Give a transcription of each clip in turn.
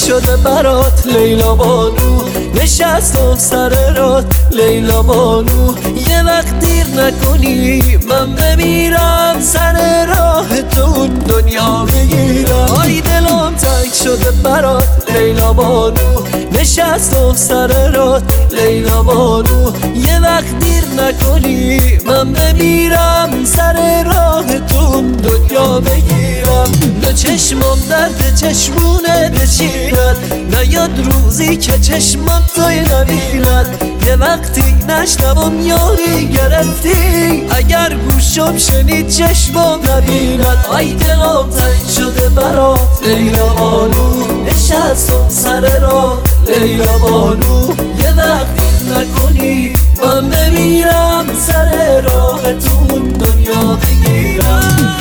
شده برات لیلا بانو، نشستم سر رات لیلا بانو. یه وقت دیر نکنی من بمیرم، سر راه تو دنیا بگیرم. آی دلم تنگ شده برات لیلا بانو، نشستم سر رات لیلا بانو. یه وقت دیر نکنی من بمیرم، سر راه تو دنیا بگیرم. نه چشمم درد چشمونه نشیند، نیاد روزی که چشمم توی نبیند. یه وقتی نشنوم یاری گرفتی، اگر گوشم شنید چشمم نبیند. آی دلم تنگ شده برات لیلا بانو، نشستم سر راه لیلا بانو. یه وقتی نکنی من بمیرم، سر راه تو دنیا بگیرم.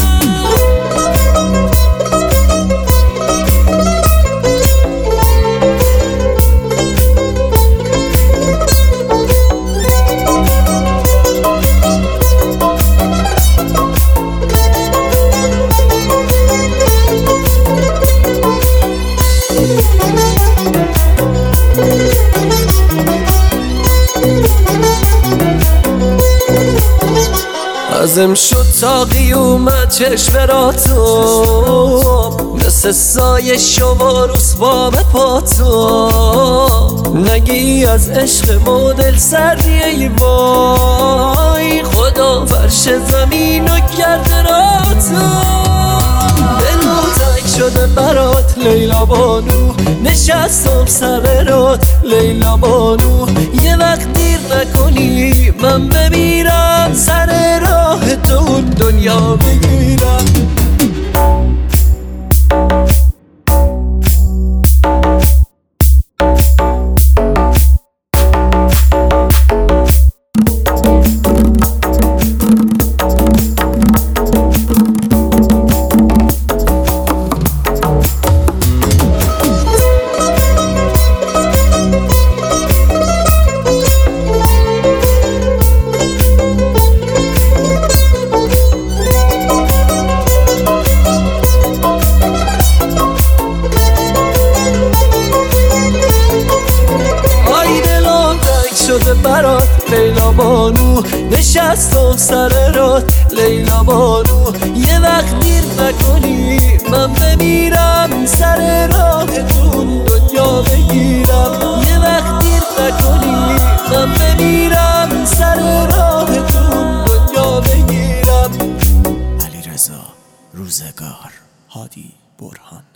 ازم شد تاقی اومد چشم را تو، مثل سایه شما رسوام پا تو. نگی از عشق مدل سری ای وای، خدا فرش زمین و کرده را تو. دلم تنگ شده برات لیلا بانو، نشستم سر رات لیلا بانو. یه وقت دیر نکنی من بمیرم، سر راه تو دنیا بگیرم. شده برات لیلا بانو، نشستم سر رات لیلا بانو. یه وقت دیر نکنی من بمیرم، سر راه تو دنیا بگیرم. یه وقت دیر نکنی من بمیرم، سر راه تو دنیا بگیرم. علیرضا روزگار، هادی برهان.